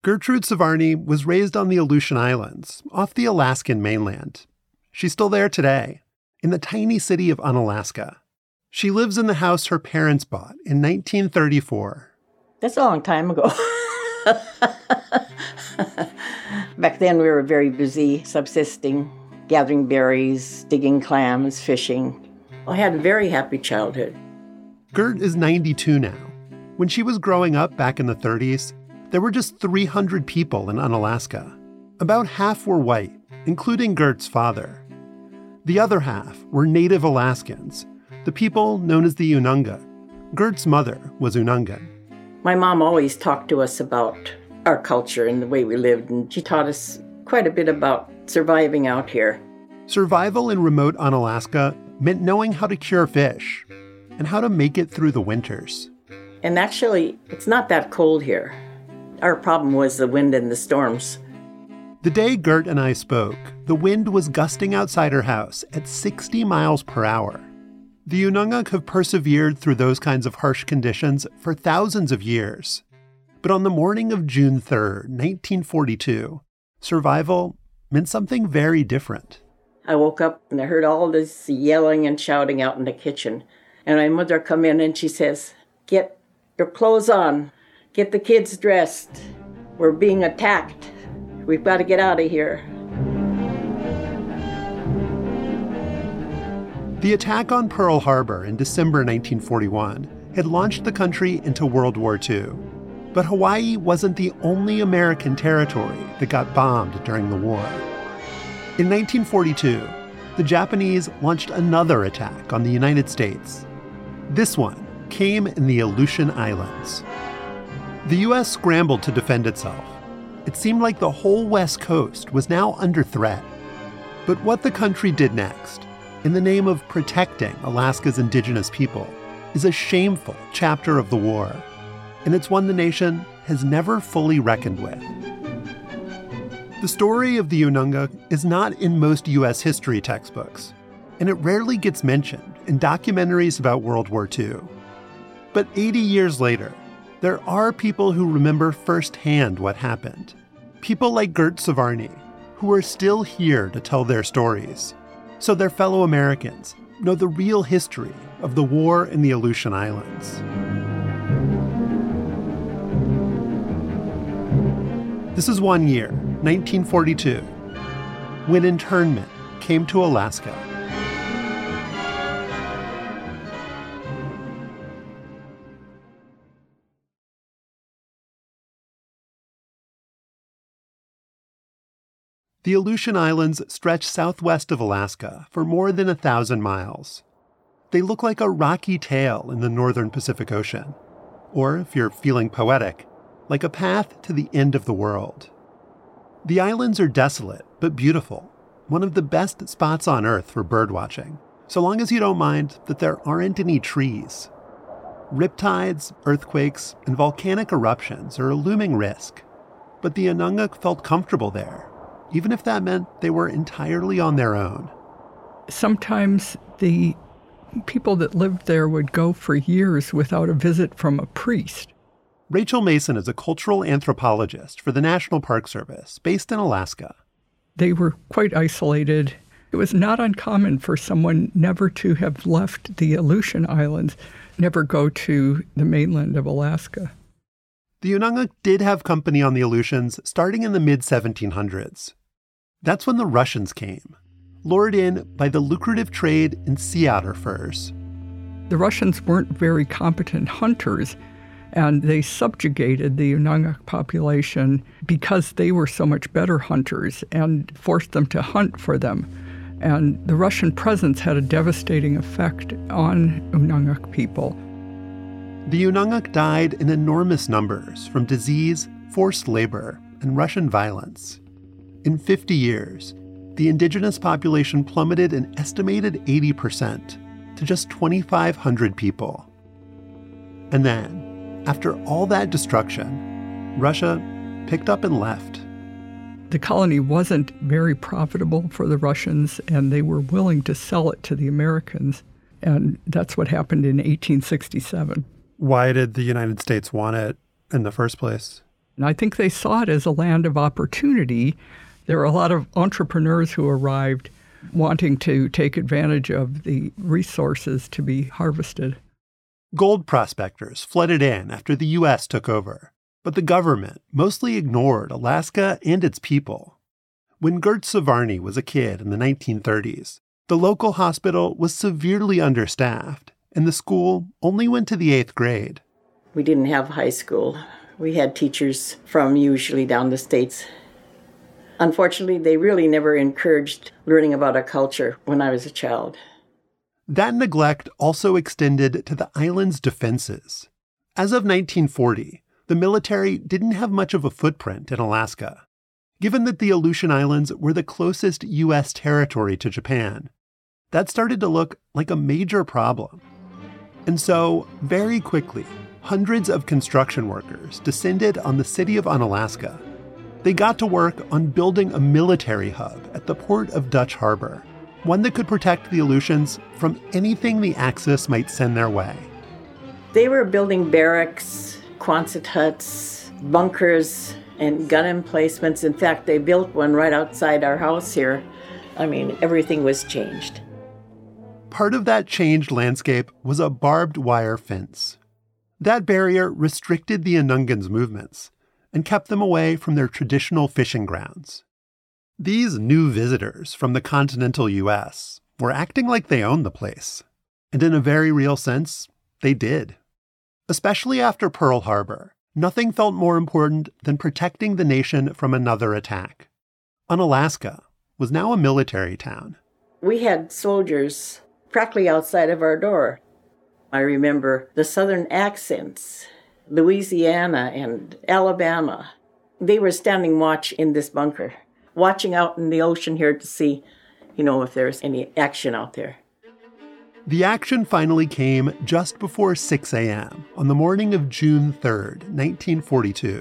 Gertrude Savarni was raised on the Aleutian Islands, off the Alaskan mainland. She's still there today, in the tiny city of Unalaska. She lives in the house her parents bought in 1934. That's a long time ago. Back then we were very busy subsisting, gathering berries, digging clams, fishing. I had a very happy childhood. Gert is 92 now. When she was growing up back in the 30s, there were just 300 people in Unalaska. About half were white, including Gert's father. The other half were Native Alaskans, the people known as the Ununga. Gert's mother was Unungan. My mom always talked to us about our culture and the way we lived, and she taught us quite a bit about surviving out here. Survival in remote Unalaska meant knowing how to cure fish and how to make it through the winters. And actually, it's not that cold here. Our problem was the wind and the storms. The day Gert and I spoke, the wind was gusting outside her house at 60 miles per hour. The Ununga have persevered through those kinds of harsh conditions for thousands of years. But on the morning of June 3rd, 1942, survival meant something very different. I woke up and I heard all this yelling and shouting out in the kitchen. And my mother come in and she says, "Get your clothes on. Get the kids dressed. We're being attacked. We've got to get out of here." The attack on Pearl Harbor in December 1941 had launched the country into World War II. But Hawaii wasn't the only American territory that got bombed during the war. In 1942, the Japanese launched another attack on the United States. This one came in the Aleutian Islands. The U.S. scrambled to defend itself. It seemed like the whole West Coast was now under threat. But what the country did next, in the name of protecting Alaska's indigenous people, is a shameful chapter of the war. And it's one the nation has never fully reckoned with. The story of the Ununga is not in most U.S. history textbooks, and it rarely gets mentioned in documentaries about World War II. But 80 years later, there are people who remember firsthand what happened. People like Gert Savarni, who are still here to tell their stories, so their fellow Americans know the real history of the war in the Aleutian Islands. This is one year, 1942, when internment came to Alaska. The Aleutian Islands stretch southwest of Alaska for more than 1,000 miles. They look like a rocky tail in the northern Pacific Ocean, or, if you're feeling poetic, like a path to the end of the world. The islands are desolate but beautiful, one of the best spots on Earth for birdwatching, so long as you don't mind that there aren't any trees. Riptides, earthquakes, and volcanic eruptions are a looming risk, but the Ununga felt comfortable there, even if that meant they were entirely on their own. Sometimes the people that lived there would go for years without a visit from a priest. Rachel Mason is a cultural anthropologist for the National Park Service, based in Alaska. They were quite isolated. It was not uncommon for someone never to have left the Aleutian Islands, never go to the mainland of Alaska. The Ununga did have company on the Aleutians starting in the mid-1700s. That's when the Russians came, lured in by the lucrative trade in sea otter furs. The Russians weren't very competent hunters, and they subjugated the Ununga population because they were so much better hunters and forced them to hunt for them. And the Russian presence had a devastating effect on Ununga people. The Ununga died in enormous numbers from disease, forced labor, and Russian violence. In 50 years, the indigenous population plummeted an estimated 80% to just 2,500 people. And then, after all that destruction, Russia picked up and left. The colony wasn't very profitable for the Russians, and they were willing to sell it to the Americans. And that's what happened in 1867. Why did the United States want it in the first place? And I think they saw it as a land of opportunity. There were a lot of entrepreneurs who arrived wanting to take advantage of the resources to be harvested. Gold prospectors flooded in after the U.S. took over, but the government mostly ignored Alaska and its people. When Gert Savarny was a kid in the 1930s, the local hospital was severely understaffed, and the school only went to the 8th grade. We didn't have high school. We had teachers from usually down the States. Unfortunately, they really never encouraged learning about our culture when I was a child. That neglect also extended to the island's defenses. As of 1940, the military didn't have much of a footprint in Alaska. Given that the Aleutian Islands were the closest U.S. territory to Japan, that started to look like a major problem. And so, very quickly, hundreds of construction workers descended on the city of Unalaska. They got to work on building a military hub at the port of Dutch Harbor, one that could protect the Aleutians from anything the Axis might send their way. They were building barracks, Quonset huts, bunkers, and gun emplacements. In fact, they built one right outside our house here. I mean, everything was changed. Part of that changed landscape was a barbed wire fence. That barrier restricted the Anungans' movements and kept them away from their traditional fishing grounds. These new visitors from the continental U.S. were acting like they owned the place. And in a very real sense, they did. Especially after Pearl Harbor, nothing felt more important than protecting the nation from another attack. Unalaska was now a military town. We had soldiers practically outside of our door. I remember the southern accents, Louisiana and Alabama. They were standing watch in this bunker, watching out in the ocean here to see, if there's any action out there. The action finally came just before 6 a.m. on the morning of June 3rd, 1942.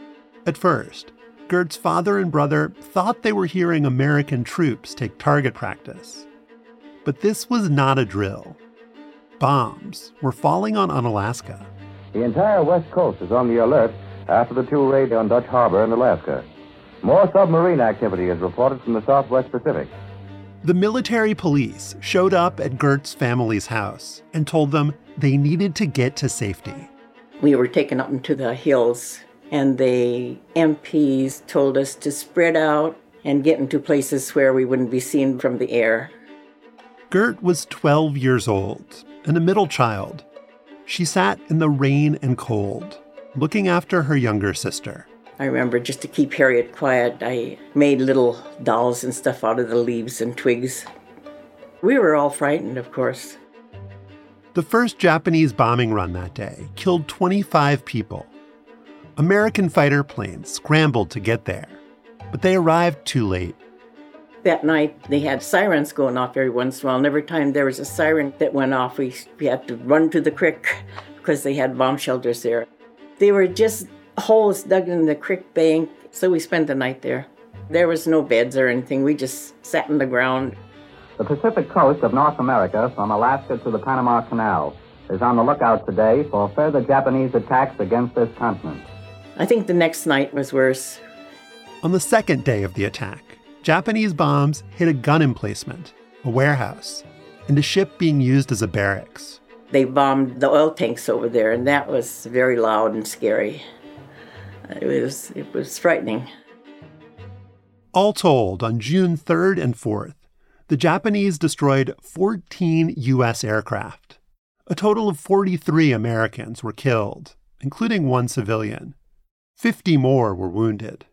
At first, Gert's father and brother thought they were hearing American troops take target practice. But this was not a drill. Bombs were falling on Unalaska. The entire West Coast is on the alert after the two raids on Dutch Harbor in Alaska. More submarine activity is reported from the Southwest Pacific. The military police showed up at Gert's family's house and told them they needed to get to safety. We were taken up into the hills, and the MPs told us to spread out and get into places where we wouldn't be seen from the air. Gert was 12 years old and a middle child. She sat in the rain and cold, looking after her younger sister. I remember, just to keep Harriet quiet, I made little dolls and stuff out of the leaves and twigs. We were all frightened, of course. The first Japanese bombing run that day killed 25 people. American fighter planes scrambled to get there, but they arrived too late. That night, they had sirens going off every once in a while, and every time there was a siren that went off, we had to run to the creek because they had bomb shelters there. They were just holes dug in the creek bank, so we spent the night there. There was no beds or anything. We just sat on the ground. The Pacific coast of North America, from Alaska to the Panama Canal, is on the lookout today for further Japanese attacks against this continent. I think the next night was worse. On the second day of the attack, Japanese bombs hit a gun emplacement, a warehouse, and a ship being used as a barracks. They bombed the oil tanks over there, and that was very loud and scary. It was frightening. All told, on June 3rd and 4th, the Japanese destroyed 14 U.S. aircraft. A total of 43 Americans were killed, including one civilian. 50 more were wounded.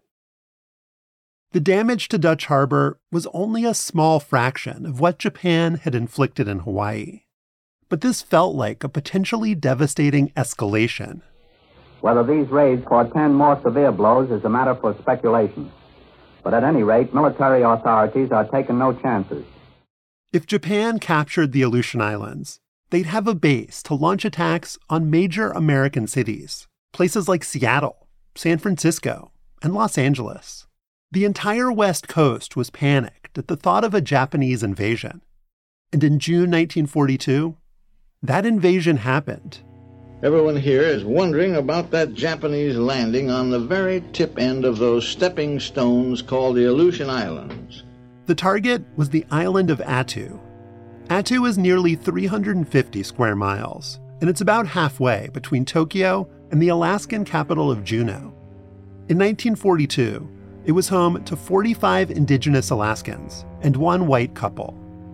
The damage to Dutch Harbor was only a small fraction of what Japan had inflicted in Hawaii. But this felt like a potentially devastating escalation. Whether these raids portend more severe blows is a matter for speculation. But at any rate, military authorities are taking no chances. If Japan captured the Aleutian Islands, they'd have a base to launch attacks on major American cities, places like Seattle, San Francisco, and Los Angeles. The entire West Coast was panicked at the thought of a Japanese invasion. And in June 1942, that invasion happened. Everyone here is wondering about that Japanese landing on the very tip end of those stepping stones called the Aleutian Islands. The target was the island of Attu. Attu is nearly 350 square miles, and it's about halfway between Tokyo and the Alaskan capital of Juneau. In 1942, it was home to 45 indigenous Alaskans and one white couple.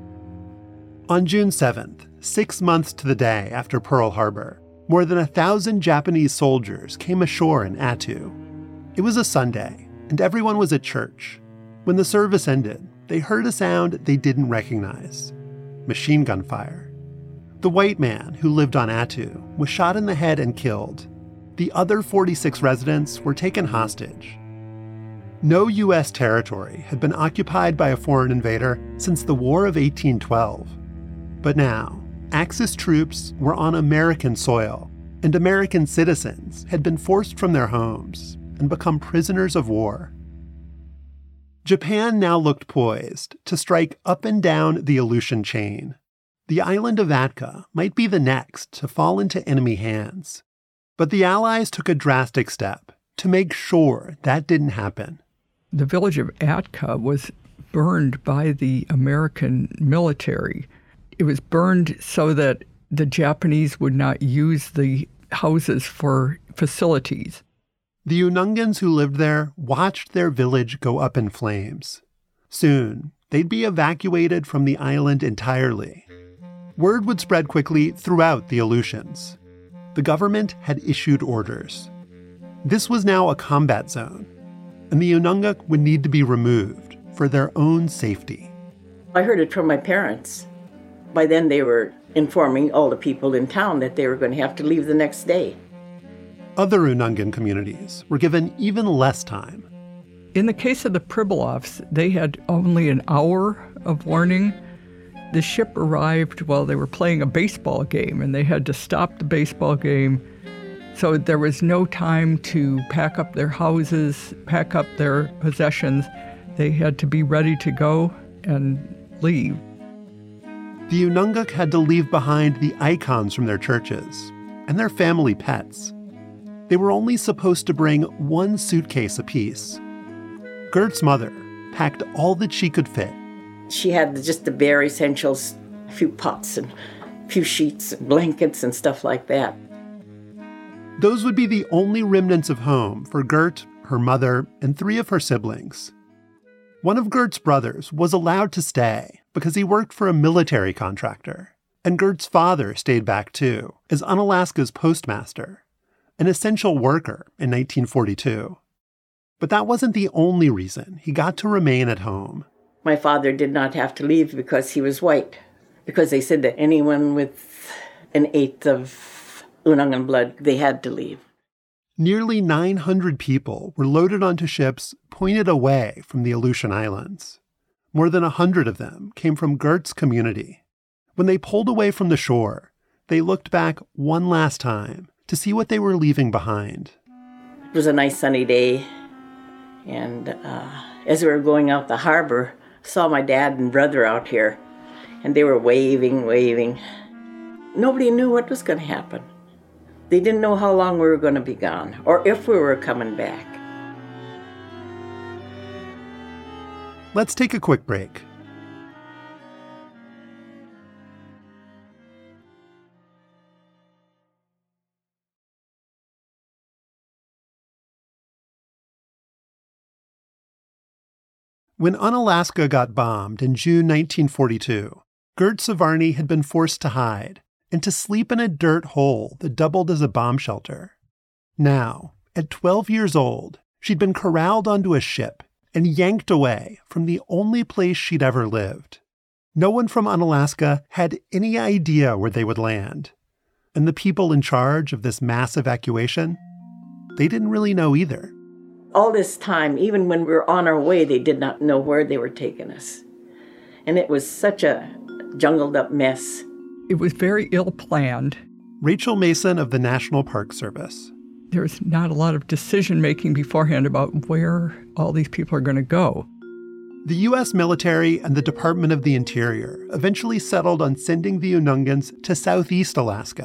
On June 7th, 6 months to the day after Pearl Harbor, more than 1,000 Japanese soldiers came ashore in Attu. It was a Sunday, and everyone was at church. When the service ended, they heard a sound they didn't recognize: machine gun fire. The white man who lived on Attu was shot in the head and killed. The other 46 residents were taken hostage. No U.S. territory had been occupied by a foreign invader since the War of 1812. But now, Axis troops were on American soil, and American citizens had been forced from their homes and become prisoners of war. Japan now looked poised to strike up and down the Aleutian chain. The island of Atka might be the next to fall into enemy hands. But the Allies took a drastic step to make sure that didn't happen. The village of Atka was burned by the American military. It was burned so that the Japanese would not use the houses for facilities. The Unungans who lived there watched their village go up in flames. Soon, they'd be evacuated from the island entirely. Word would spread quickly throughout the Aleutians. The government had issued orders. This was now a combat zone, and the Unungak would need to be removed for their own safety. I heard it from my parents. By then they were informing all the people in town that they were going to have to leave the next day. Other Unungan communities were given even less time. In the case of the Pribiloffs, they had only an hour of warning. The ship arrived while they were playing a baseball game, and they had to stop the baseball game. So there was no time to pack up their houses, pack up their possessions. They had to be ready to go and leave. The Unungak had to leave behind the icons from their churches and their family pets. They were only supposed to bring one suitcase apiece. Gert's mother packed all that she could fit. She had just the bare essentials, a few pots and a few sheets and blankets and stuff like that. Those would be the only remnants of home for Gert, her mother, and 3 of her siblings. One of Gert's brothers was allowed to stay because he worked for a military contractor, and Gert's father stayed back too, as Unalaska's postmaster, an essential worker in 1942. But that wasn't the only reason he got to remain at home. My father did not have to leave because he was white, because they said that anyone with an eighth of Unungan blood, they had to leave. Nearly 900 people were loaded onto ships pointed away from the Aleutian Islands. More than 100 of them came from Gert's community. When they pulled away from the shore, they looked back one last time to see what they were leaving behind. It was a nice sunny day, and as we were going out the harbor, I saw my dad and brother out here, and they were waving. Nobody knew what was going to happen. They didn't know how long we were going to be gone, or if we were coming back. Let's take a quick break. When Unalaska got bombed in June 1942, Gert Savarni had been forced to hide and to sleep in a dirt hole that doubled as a bomb shelter. Now, at 12 years old, she'd been corralled onto a ship and yanked away from the only place she'd ever lived. No one from Unalaska had any idea where they would land. And the people in charge of this mass evacuation, they didn't really know either. All this time, even when we were on our way, they did not know where they were taking us. And it was such a jungled up mess. It was very ill-planned. Rachel Mason of the National Park Service. There's not a lot of decision-making beforehand about where all these people are going to go. The U.S. military and the Department of the Interior eventually settled on sending the Unungans to southeast Alaska,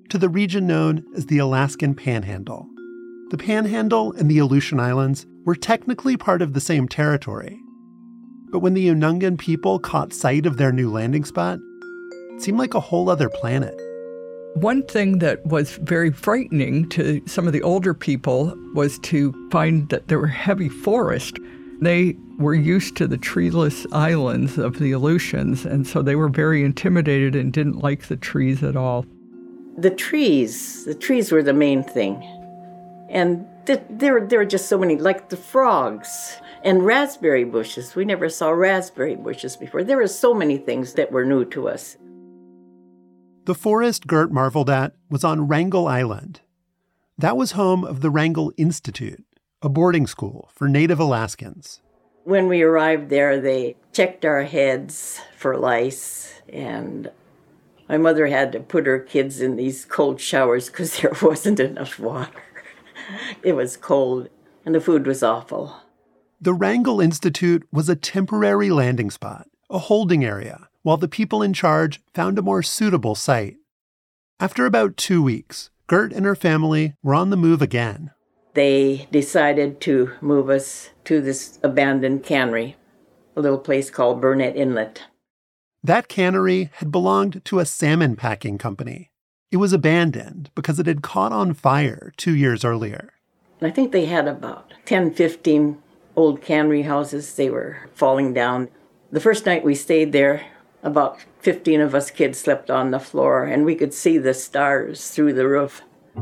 to the region known as the Alaskan Panhandle. The Panhandle and the Aleutian Islands were technically part of the same territory. But when the Unungan people caught sight of their new landing spot, it seemed like a whole other planet. One thing that was very frightening to some of the older people was to find that there were heavy forests. They were used to the treeless islands of the Aleutians, and so they were very intimidated and didn't like the trees at all. The trees were the main thing. And there were just so many, like the frogs and raspberry bushes. We never saw raspberry bushes before. There were so many things that were new to us. The forest Gert marveled at was on Wrangel Island. That was home of the Wrangel Institute, a boarding school for Native Alaskans. When we arrived there, they checked our heads for lice, and my mother had to put her kids in these cold showers because there wasn't enough water. It was cold, and the food was awful. The Wrangel Institute was a temporary landing spot, a holding area, while the people in charge found a more suitable site. After about 2 weeks, Gert and her family were on the move again. They decided to move us to this abandoned cannery, a little place called Burnett Inlet. That cannery had belonged to a salmon packing company. It was abandoned because it had caught on fire 2 years earlier. I think they had about 10, 15 old cannery houses. They were falling down. The first night we stayed there, about 15 of us kids slept on the floor, and we could see the stars through the roof.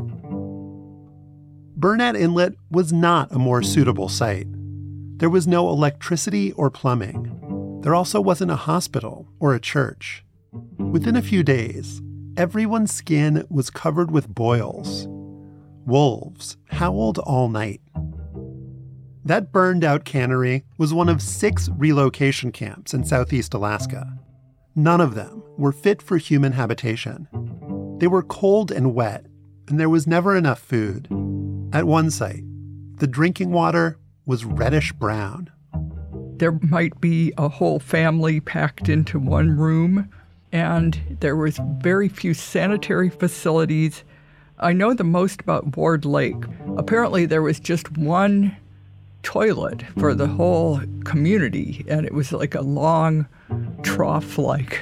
Burnett Inlet was not a more suitable site. There was no electricity or plumbing. There also wasn't a hospital or a church. Within a few days, everyone's skin was covered with boils. Wolves howled all night. That burned-out cannery was one of 6 relocation camps in southeast Alaska. None of them were fit for human habitation. They were cold and wet, and there was never enough food. At one site, the drinking water was reddish-brown. There might be a whole family packed into one room, and there was very few sanitary facilities. I know the most about Ward Lake. Apparently there was just one toilet for the whole community, and it was like a long trough-like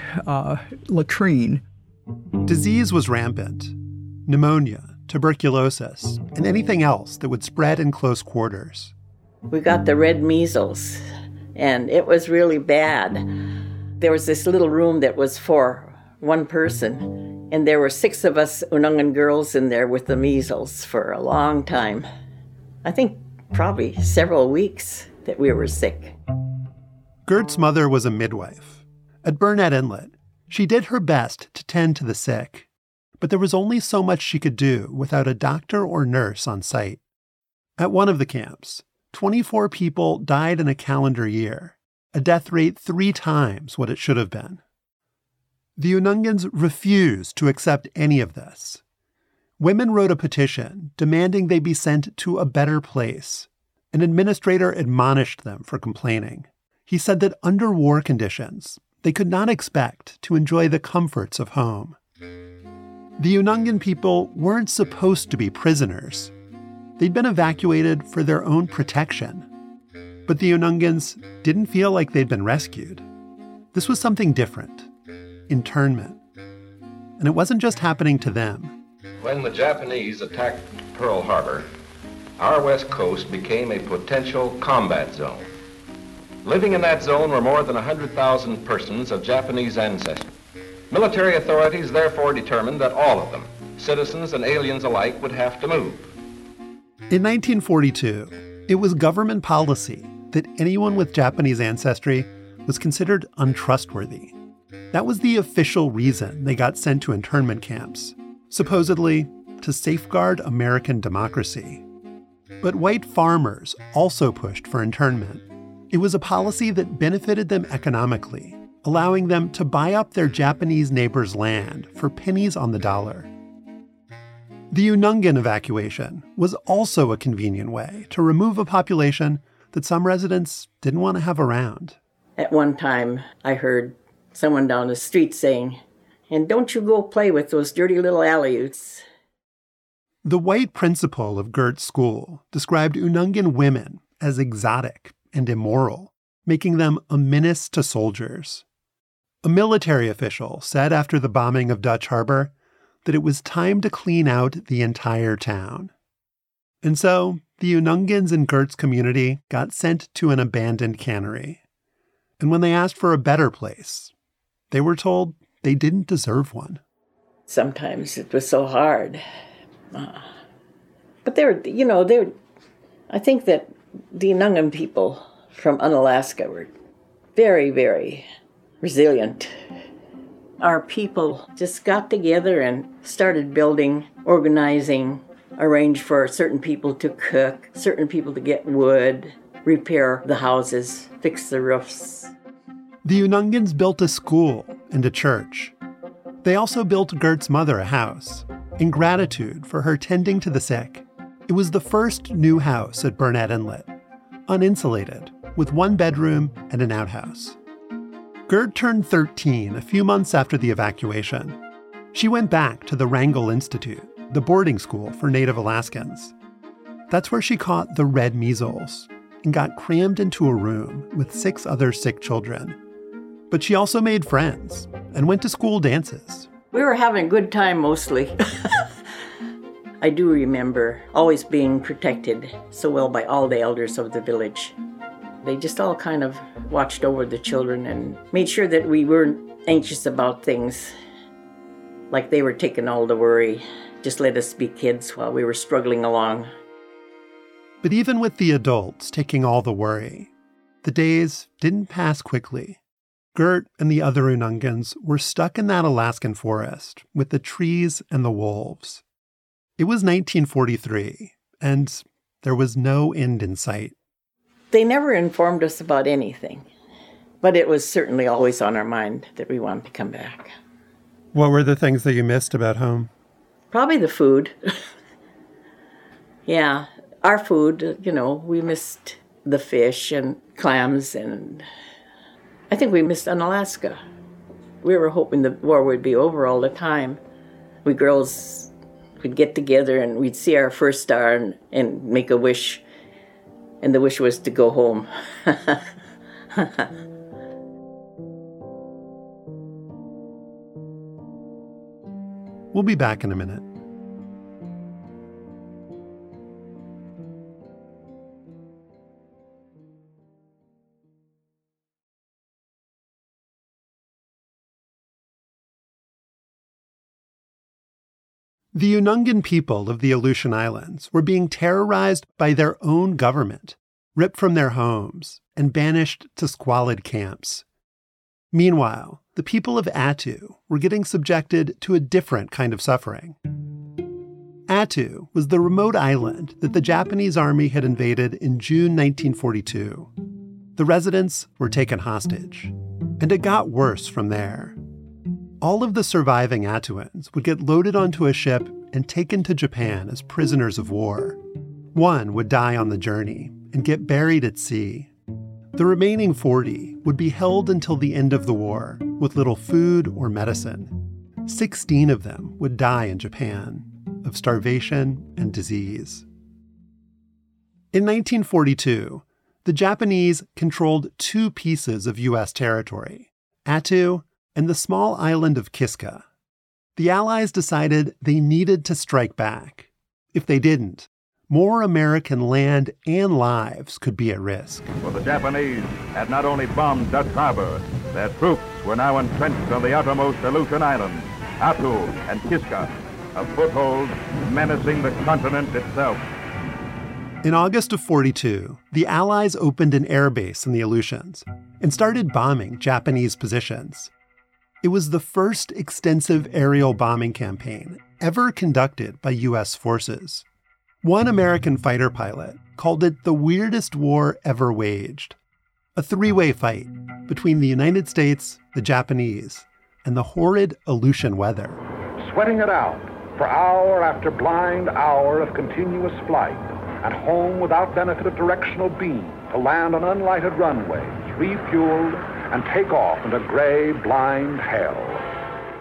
latrine. Disease was rampant. Pneumonia, tuberculosis, and anything else that would spread in close quarters. We got the red measles, and it was really bad. There was this little room that was for one person, and there were 6 of us Unungan girls in there with the measles for a long time. I think probably several weeks that we were sick. Gert's mother was a midwife. At Burnett Inlet, she did her best to tend to the sick, but there was only so much she could do without a doctor or nurse on site. At one of the camps, 24 people died in a calendar year, a death rate 3 times what it should have been. The Unungans refused to accept any of this. Women wrote a petition demanding they be sent to a better place. An administrator admonished them for complaining. He said that under war conditions, they could not expect to enjoy the comforts of home. The Unungan people weren't supposed to be prisoners. They'd been evacuated for their own protection. But the Unungans didn't feel like they'd been rescued. This was something different. Internment. And it wasn't just happening to them. When the Japanese attacked Pearl Harbor, our west coast became a potential combat zone. Living in that zone were more than 100,000 persons of Japanese ancestry. Military authorities therefore determined that all of them, citizens and aliens alike, would have to move. In 1942, it was government policy that anyone with Japanese ancestry was considered untrustworthy. That was the official reason they got sent to internment camps, supposedly to safeguard American democracy. But white farmers also pushed for internment. It was a policy that benefited them economically, allowing them to buy up their Japanese neighbors' land for pennies on the dollar. The Unungan evacuation was also a convenient way to remove a population that some residents didn't want to have around. At one time, I heard someone down the street saying, And don't you go play with those dirty little Aleuts. The white principal of Gert's school described Unungan women as exotic and immoral, making them a menace to soldiers. A military official said after the bombing of Dutch Harbor that it was time to clean out the entire town. And so the Unungans in Gert's community got sent to an abandoned cannery. And when they asked for a better place, they were told they didn't deserve one. Sometimes it was so hard. But I think that the Unungan people from Unalaska were very, very resilient. Our people just got together and started building, organizing, arranged for certain people to cook, certain people to get wood, repair the houses, fix the roofs. The Unungans built a school and a church. They also built Gert's mother a house, in gratitude for her tending to the sick. It was the first new house at Burnett Inlet, uninsulated, with one bedroom and an outhouse. Gert turned 13 a few months after the evacuation. She went back to the Wrangell Institute, the boarding school for Native Alaskans. That's where she caught the red measles and got crammed into a room with 6 other sick children. But she also made friends and went to school dances. We were having a good time mostly. I do remember always being protected so well by all the elders of the village. They just all kind of watched over the children and made sure that we weren't anxious about things. Like they were taking all the worry. Just let us be kids while we were struggling along. But even with the adults taking all the worry, the days didn't pass quickly. Gert and the other Unungans were stuck in that Alaskan forest with the trees and the wolves. It was 1943, and there was no end in sight. They never informed us about anything, but it was certainly always on our mind that we wanted to come back. What were the things that you missed about home? Probably the food. Yeah, our food, we missed the fish and clams, and I think we missed Unalaska. We were hoping the war would be over all the time. We girls would get together and we'd see our first star and make a wish, and the wish was to go home. We'll be back in a minute. The Unungan people of the Aleutian Islands were being terrorized by their own government, ripped from their homes, and banished to squalid camps. Meanwhile, the people of Attu were getting subjected to a different kind of suffering. Attu was the remote island that the Japanese army had invaded in June 1942. The residents were taken hostage, and it got worse from there. All of the surviving Attuans would get loaded onto a ship and taken to Japan as prisoners of war. One would die on the journey and get buried at sea. The remaining 40 would be held until the end of the war with little food or medicine. 16 of them would die in Japan of starvation and disease. In 1942, the Japanese controlled 2 pieces of U.S. territory, Attu and the small island of Kiska. The Allies decided they needed to strike back. If they didn't, more American land and lives could be at risk. For the Japanese had not only bombed Dutch Harbor, their troops were now entrenched on the outermost Aleutian Islands, Attu and Kiska, a foothold menacing the continent itself. In August of 42, the Allies opened an airbase in the Aleutians and started bombing Japanese positions. It was the first extensive aerial bombing campaign ever conducted by U.S. forces. One American fighter pilot called it the weirdest war ever waged. A 3-way fight between the United States, the Japanese, and the horrid Aleutian weather. Sweating it out for hour after blind hour of continuous flight, and home without benefit of directional beam to land on unlighted runways, refueled, and take off into gray, blind hell.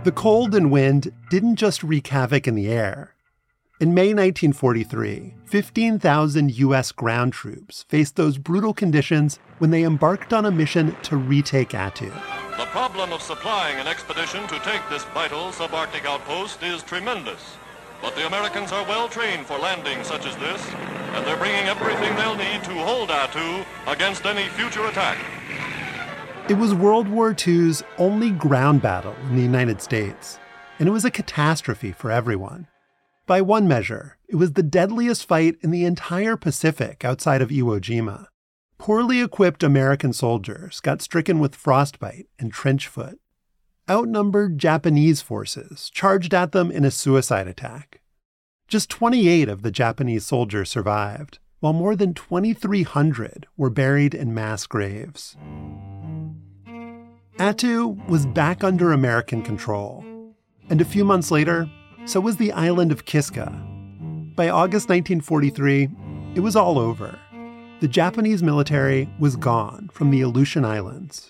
The cold and wind didn't just wreak havoc in the air. In May 1943, 15,000 U.S. ground troops faced those brutal conditions when they embarked on a mission to retake Attu. The problem of supplying an expedition to take this vital subarctic outpost is tremendous. But the Americans are well trained for landings such as this, and they're bringing everything they'll need to hold Attu against any future attack. It was World War II's only ground battle in the United States, and it was a catastrophe for everyone. By one measure, it was the deadliest fight in the entire Pacific outside of Iwo Jima. Poorly equipped American soldiers got stricken with frostbite and trench foot. Outnumbered Japanese forces charged at them in a suicide attack. Just 28 of the Japanese soldiers survived, while more than 2,300 were buried in mass graves. Attu was back under American control, and a few months later, so was the island of Kiska. By August 1943, it was all over. The Japanese military was gone from the Aleutian Islands.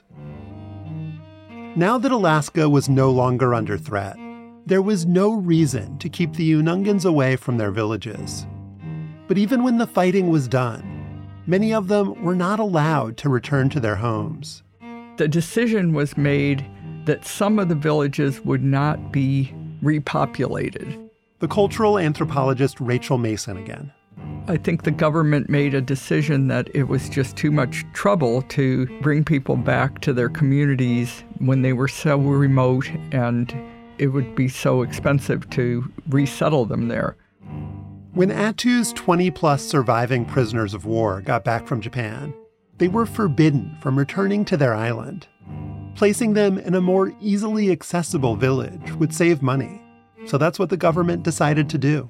Now that Alaska was no longer under threat, there was no reason to keep the Unungans away from their villages. But even when the fighting was done, many of them were not allowed to return to their homes. The decision was made that some of the villages would not be repopulated. The cultural anthropologist Rachel Mason again. I think the government made a decision that it was just too much trouble to bring people back to their communities when they were so remote, and it would be so expensive to resettle them there. When Attu's 20-plus surviving prisoners of war got back from Japan, they were forbidden from returning to their island. Placing them in a more easily accessible village would save money, so that's what the government decided to do.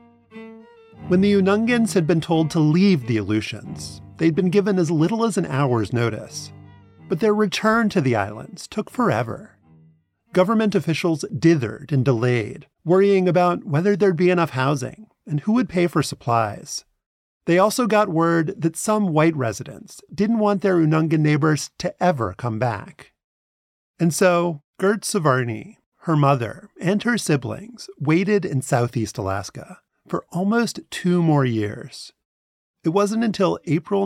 When the Unungans had been told to leave the Aleutians, they'd been given as little as an hour's notice. But their return to the islands took forever. Government officials dithered and delayed, worrying about whether there'd be enough housing and who would pay for supplies. They also got word that some white residents didn't want their Unungan neighbors to ever come back. And so, Gert Savarni, her mother, and her siblings waited in Southeast Alaska for almost 2 more years. It wasn't until April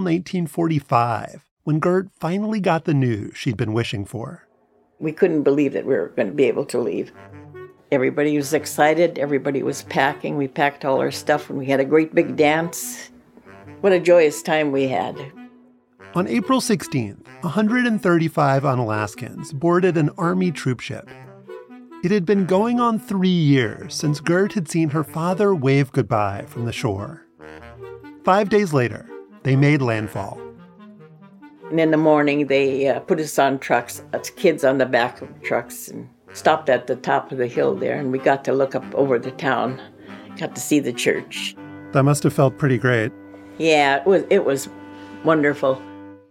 1945 when Gert finally got the news she'd been wishing for. We couldn't believe that we were going to be able to leave. Everybody was excited. Everybody was packing. We packed all our stuff, and we had a great big dance. What a joyous time we had. On April 16th, 135 Unalaskans boarded an Army troopship. It had been going on 3 years since Gert had seen her father wave goodbye from the shore. 5 days later, they made landfall. And in the morning, they put us on trucks, kids on the back of trucks, and stopped at the top of the hill there, and we got to look up over the town, got to see the church. That must have felt pretty great. Yeah, it was wonderful.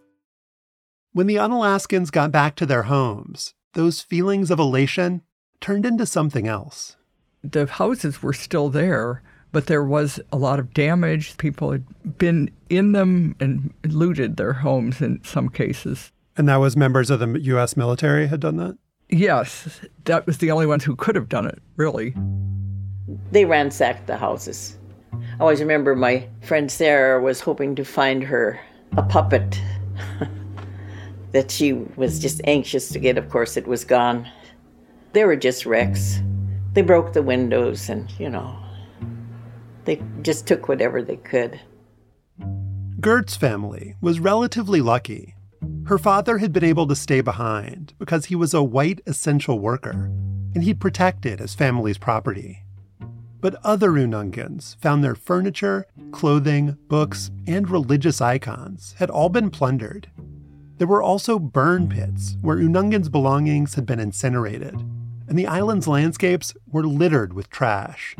When the Unalaskans got back to their homes, those feelings of elation turned into something else. The houses were still there, but there was a lot of damage. People had been in them and looted their homes in some cases. And that was members of the U.S. military had done that? Yes, that was the only ones who could have done it, really. They ransacked the houses. I always remember my friend Sarah was hoping to find her a puppet that she was just anxious to get. Of course, it was gone. They were just wrecks. They broke the windows and, they just took whatever they could. Gert's family was relatively lucky. Her father had been able to stay behind because he was a white essential worker, and he'd protected his family's property. But other Unungans found their furniture, clothing, books, and religious icons had all been plundered. There were also burn pits where Unungans' belongings had been incinerated, and the island's landscapes were littered with trash.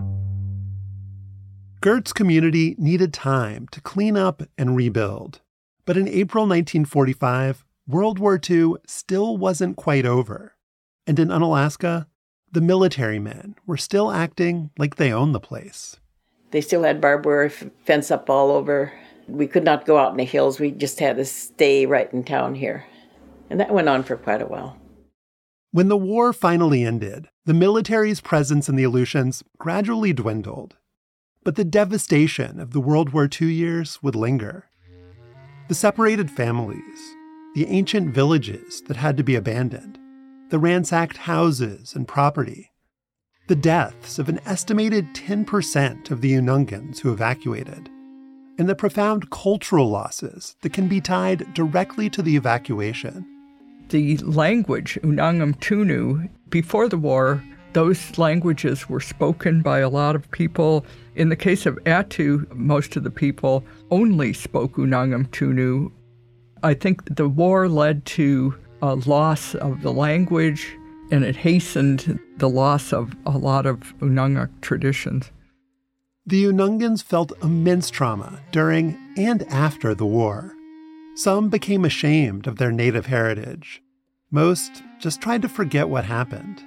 Gert's community needed time to clean up and rebuild. But in April 1945, World War II still wasn't quite over. And in Unalaska, the military men were still acting like they owned the place. They still had barbed wire fence up all over. We could not go out in the hills. We just had to stay right in town here. And that went on for quite a while. When the war finally ended, The military's presence in the Aleutians gradually dwindled, but the devastation of the World War II years would linger. The separated families, the ancient villages that had to be abandoned, the ransacked houses and property, the deaths of an estimated 10% of the Unungans who evacuated, and the profound cultural losses that can be tied directly to the evacuation. The language, Unangam Tunu, before the war, those languages were spoken by a lot of people. In the case of Attu, most of the people only spoke Unangam Tunu. I think the war led to a loss of the language, and it hastened the loss of a lot of Unangak traditions. The Unungans felt immense trauma during and after the war. Some became ashamed of their native heritage. Most just tried to forget what happened.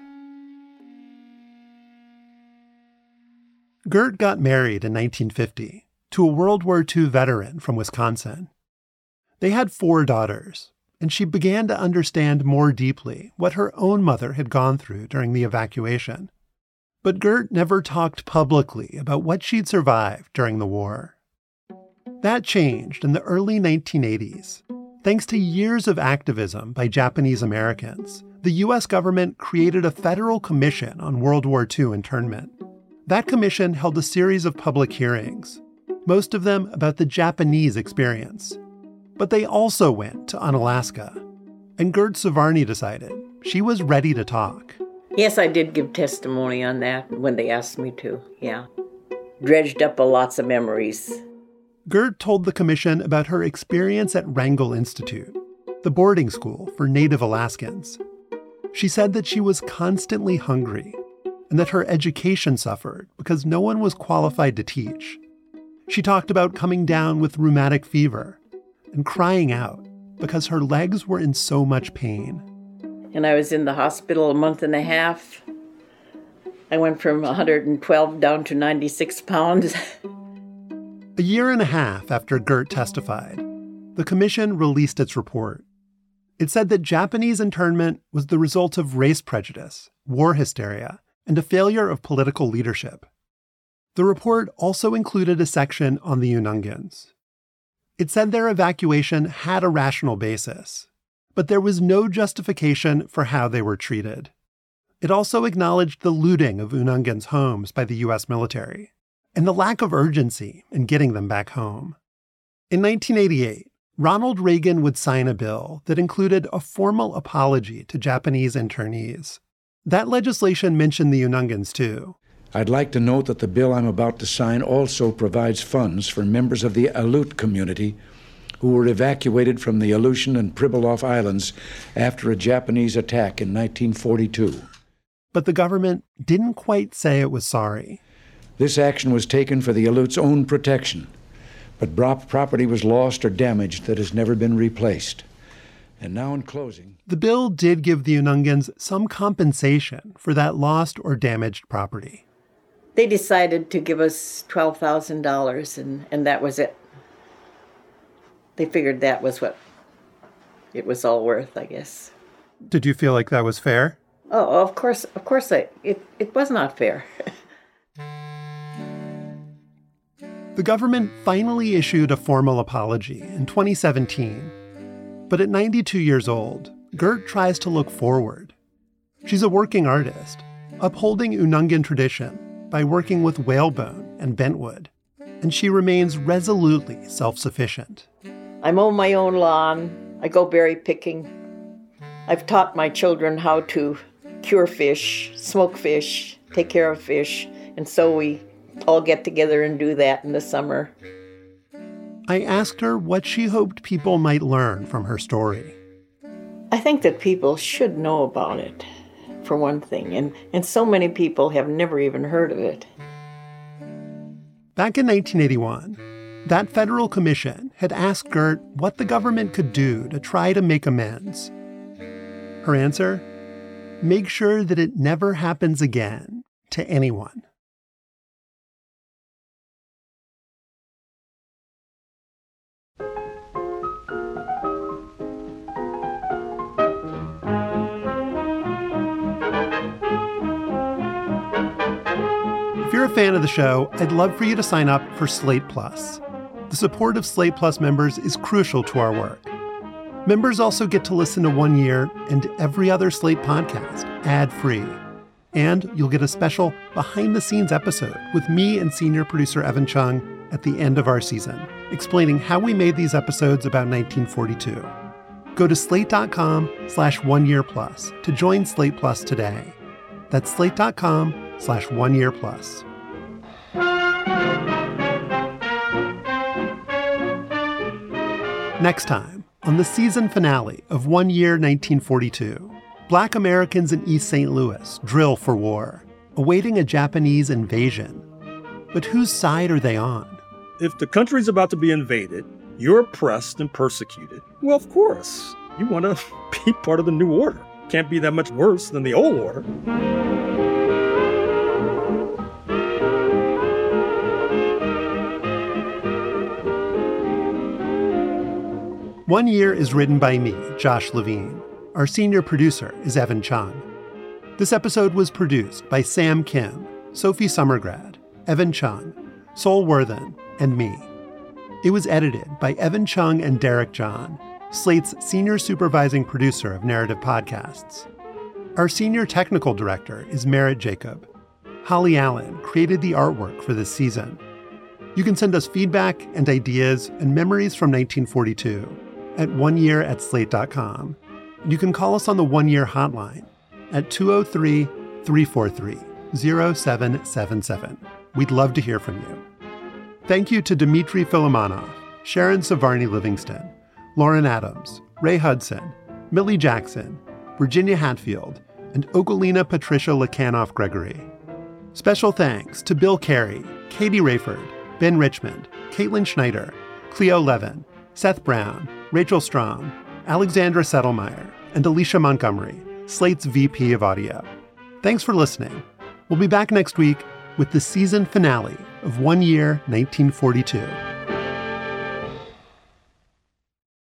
Gert got married in 1950 to a World War II veteran from Wisconsin. They had 4 daughters, and she began to understand more deeply what her own mother had gone through during the evacuation. But Gert never talked publicly about what she'd survived during the war. That changed in the early 1980s. Thanks to years of activism by Japanese Americans, the U.S. government created a federal commission on World War II internment. That commission held a series of public hearings, most of them about the Japanese experience. But they also went to Unalaska, and Gert Savarni decided she was ready to talk. Yes, I did give testimony on that when they asked me to, yeah. Dredged up lots of memories. Gert told the commission about her experience at Wrangell Institute, the boarding school for Native Alaskans. She said that she was constantly hungry and that her education suffered because no one was qualified to teach. She talked about coming down with rheumatic fever and crying out because her legs were in so much pain. And I was in the hospital a month and a half. I went from 112 down to 96 pounds. A year and a half after Gert testified, the commission released its report. It said that Japanese internment was the result of race prejudice, war hysteria, and a failure of political leadership. The report also included a section on the Unungans. It said their evacuation had a rational basis, but there was no justification for how they were treated. It also acknowledged the looting of Unungans' homes by the U.S. military and the lack of urgency in getting them back home. In 1988, Ronald Reagan would sign a bill that included a formal apology to Japanese internees. That legislation mentioned the Unungans, too. I'd like to note that the bill I'm about to sign also provides funds for members of the Aleut community who were evacuated from the Aleutian and Pribilof Islands after a Japanese attack in 1942. But the government didn't quite say it was sorry. This action was taken for the Aleut's own protection, but property was lost or damaged that has never been replaced. And now in closing... The bill did give the Unungans some compensation for that lost or damaged property. They decided to give us $12,000, and that was it. They figured that was what it was all worth, I guess. Did you feel like that was fair? Oh, of course, it was not fair. The government finally issued a formal apology in 2017. But at 92 years old, Gert tries to look forward. She's a working artist, upholding Unungan tradition by working with whalebone and bentwood, and she remains resolutely self-sufficient. I mow my own lawn. I go berry picking. I've taught my children how to cure fish, smoke fish, take care of fish, and so we all get together and do that in the summer. I asked her what she hoped people might learn from her story. I think that people should know about it, for one thing, and so many people have never even heard of it. Back in 1981, that federal commission had asked Gert what the government could do to try to make amends. Her answer? Make sure that it never happens again to anyone. fan of the show, I'd love for you to sign up for Slate Plus. The support of Slate Plus members is crucial to our work. Members also get to listen to One Year and every other Slate podcast ad-free. And you'll get a special behind-the-scenes episode with me and senior producer Evan Chung at the end of our season, explaining how we made these episodes about 1942. Go to slate.com/oneyearplus to join Slate Plus today. That's slate.com/oneyearplus. Next time, on the season finale of One Year 1942, Black Americans in East St. Louis drill for war, awaiting a Japanese invasion. But whose side are they on? If the country's about to be invaded, you're oppressed and persecuted, well, of course, you want to be part of the new order. Can't be that much worse than the old order. One Year is written by me, Josh Levine. Our senior producer is Evan Chung. This episode was produced by Sam Kim, Sophie Summergrad, Evan Chung, Sol Worthen, and me. It was edited by Evan Chung and Derek John, Slate's senior supervising producer of narrative podcasts. Our senior technical director is Merritt Jacob. Holly Allen created the artwork for this season. You can send us feedback and ideas and memories from 1942 at oneyear@slate.com. You can call us on the One Year hotline at 203-343-0777. We'd love to hear from you. Thank you to Dmitry Filimonov, Sharon Savarni Livingston, Lauren Adams, Ray Hudson, Millie Jackson, Virginia Hatfield, and Okolina Patricia Lakanoff Gregory. Special thanks to Bill Carey, Katie Rayford, Ben Richmond, Caitlin Schneider, Cleo Levin, Seth Brown, Rachel Strom, Alexandra Settlemeyer, and Alicia Montgomery, Slate's VP of Audio. Thanks for listening. We'll be back next week with the season finale of One Year 1942.